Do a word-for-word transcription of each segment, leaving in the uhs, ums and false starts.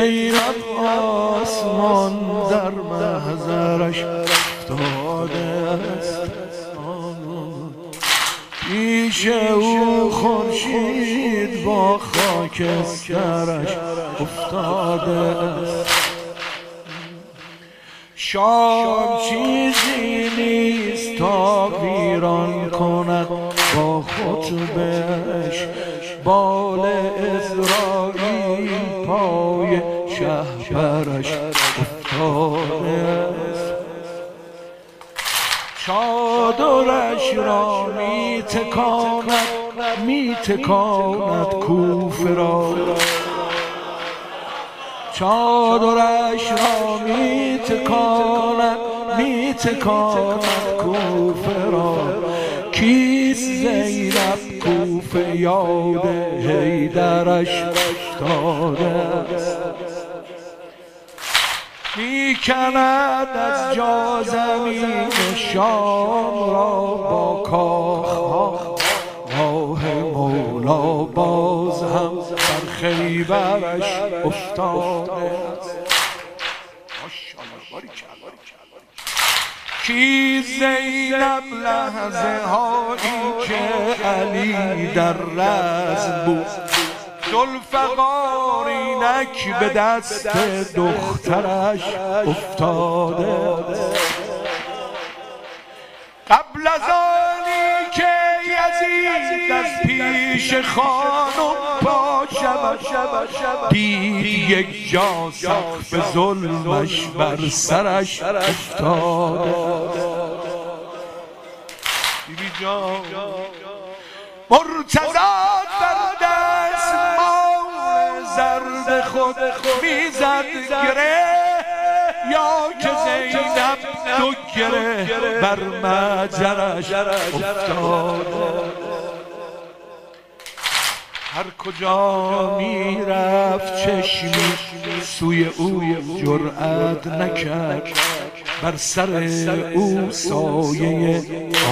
زینب آسمان در محضرش افتاده است، پیش او خورشید با خاکسترش افتاده است. شام چیزی نیست تا ویران کند با خطبه‌اش، بال عزراییل پای شهپرش افتاده است. چادرش را می تکاند می تکاند کوفه را، چادرش را می تکاند می تکاند کوفه را. کیست زینب کوفه یاد حیدرش افتاده است، می کند از جا زمین شام را با کاخها. راه مولا باز هم در خیبرش افتاده است. کی زینب لحظه هایی که علی در رزم بود، ذوالفقار اینک به دست دخترش افتاده است. قبل از آنی که یزید از پیش خانم پا شود، دید یک جا سقف ظلمش بر سرش افتاده است. بیبی جان مرتضی در دست مال زرد خود میزد گره، یا که زینب دو گره بر مجرش افتاده. هر کجا می رفت چشمی سوی او جرأت نکرد، بر سر او سایه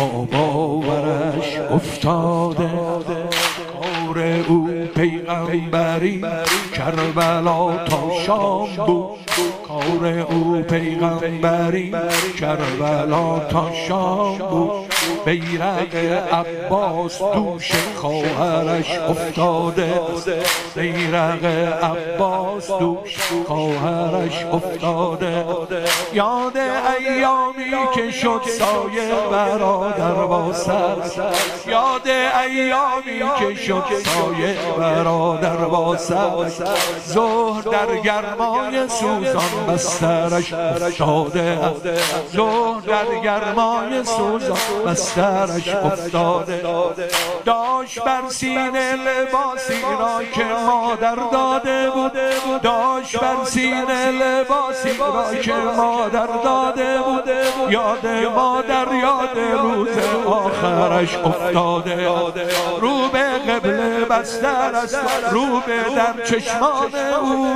آباورش افتاده. کار او پیغمبری کربلا تا شام بود، کار او پیغمبری کربلا تا شام بود. بیرق عباس دوش خواهرش افتاده، بیرق عباس دوش خواهرش افتاده. یاد ایامی که شد سایه برادر با سر، یاد ایامی که شد سایه برادر با سر. ظهر در گرمای سوزان بسترش افتاده، ظهر در گرمای سوزان بسترش افتاده. داشت بر سینه لباسی را که مادر داده بود، داشت بر سینه لباسی را که مادر داده بود. یاد مادر یاد روز آخرش افتاده. رو به قبله بستر است، رو به در چشمان او،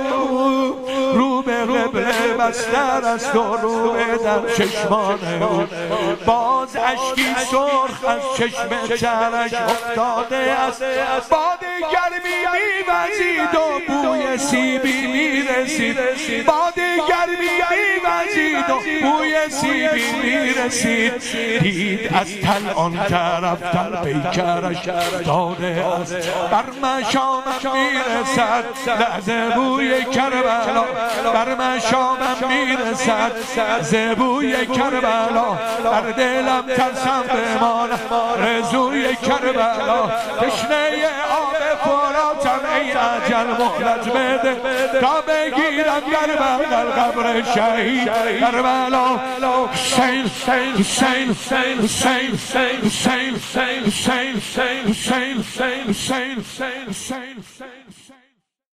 رو به قبله بستر است و رو به در چشمان او. باز اشکی سرخ از چشم چرش افتاده است. باد گرمی میوزید و بوی سیبی میرسید، باد گرمی میوزید و بوی سیبی میرسید. دید از تل آن طرف تل پیکرش داده است. بر مشامم میرسد لحظه بوی کربلا، بر مشامم میرسد زبوی کربلا. در دلم ترسم بمانم رزوی کربلا. تشنه آب فراتم ای اجل مهلت بده، تا بگیرم در بغل قبر شهید کربلا. حسین حسین حسین حسین حسین حسین حسین حسین حسین حسین حسین حسین حسین حسین